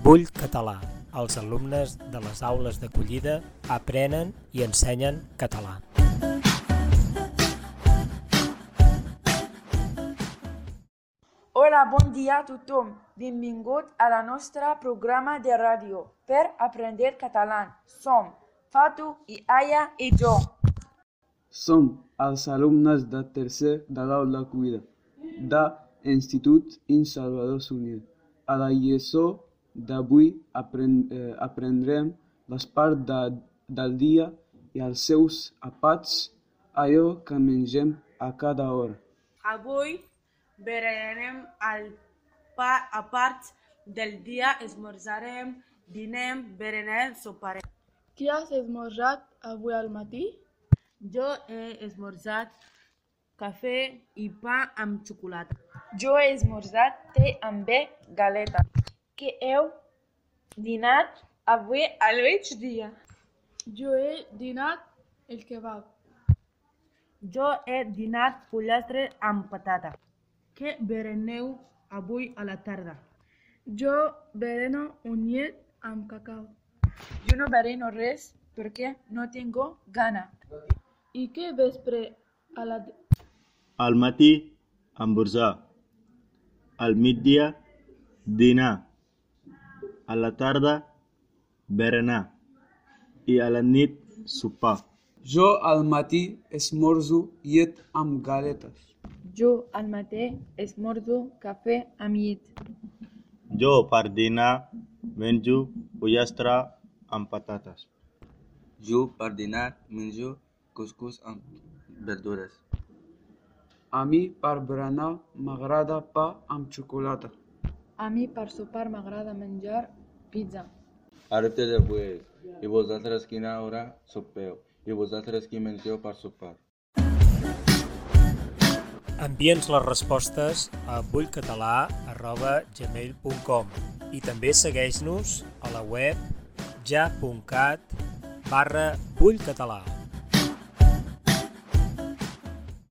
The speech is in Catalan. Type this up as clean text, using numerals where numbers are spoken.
Bull Català. Els alumnes de les aules d'acollida aprenen i ensenyen català. Hola, bon dia a tothom. Benvingut a la nostra programa de ràdio per aprendre català. Som Fatu i Aya i jo. Som els alumnes de tercer de l'aula d'acollida de l'Institut In Salvador Sunyer. A la lliçó d'avui aprendrem les parts del dia i els seus àpats, allò que mengem a cada hora. Avui berenarem a parts del dia, esmorzarem, dinem, berenarem, soparem. Què has esmorzat avui al matí? Jo he esmorzat cafè i pa amb xocolata. Jo he esmorzat te amb galeta. Què heu dinat avui al migdia? Jo he dinat el kebab. Jo he dinat pollastre amb patata. Què bereneu avui a la tarda? Jo bereno un llet amb cacau. Jo no bereno res perquè no tengo gana. I què vespre a la... Al matí, esmorzar. Al migdia, dinar. A la tarda, berenar. I a la nit, sopar. Jo al matí esmorzo llet amb galetes. Jo al matí esmorzo cafè amb llet. Jo per dinar menjo pollastre amb patates. Jo per dinar menjo cuscús amb verdures. A mi per berenar m'agrada pa amb xocolata. A mi per sopar m'agrada menjar pizza. Ara te devuelves. I vosaltres quina hora sopeu? I vosaltres qui mengeu per sopar? Envia'ns les respostes a bullcatalà@gmail.com i també segueix-nos a la web ja.cat/bullcatalà.